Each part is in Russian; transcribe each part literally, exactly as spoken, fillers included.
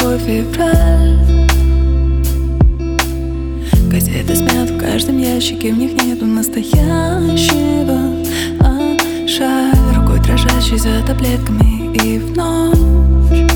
тобой февраль. Газеты смят в каждом ящике, в них нету настоящего. А жаль, рукой дрожащей за таблетками и в ночь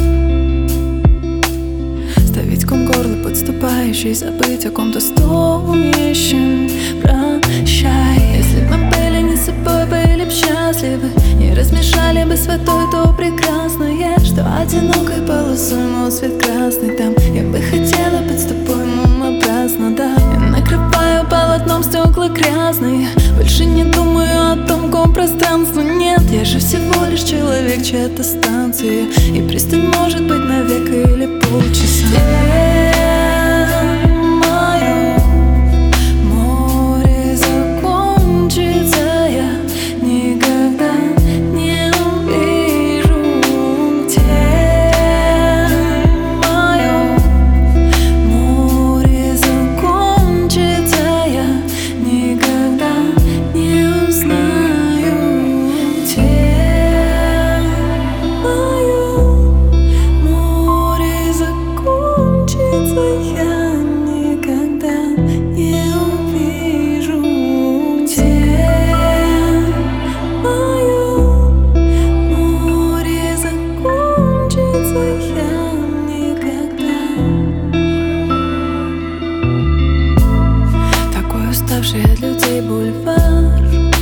ставить ком горло подступающий, забыть о ком-то стоящем. Прощай, если бы мы были не собой, были б счастливы, не размешали бы с водой то прекрасное, что одинокой полосой мой свет красный. Там я бы хотела быть с тобой, мамообразно, да. Я накрываю полотном стекла грязные, больше не думаю о том, ком пространства нет. Я же всего лишь человек, чья-то станция, и пристань может быть навек или полчаса. От людей бульвар,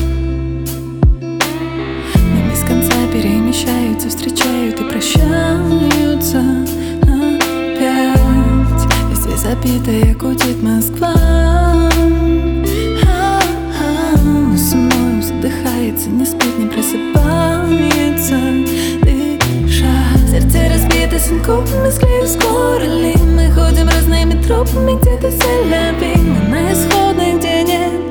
но без конца перемещаются, встречают и прощаются опять. Везде забитая гудит Москва, но со мною задыхается, не спит, не просыпается дышать. Сердце разбито синкопами, склею скоро ли. Мы ходим разными тропами, где-то сель-ль-ви. Мы на исходной, где нет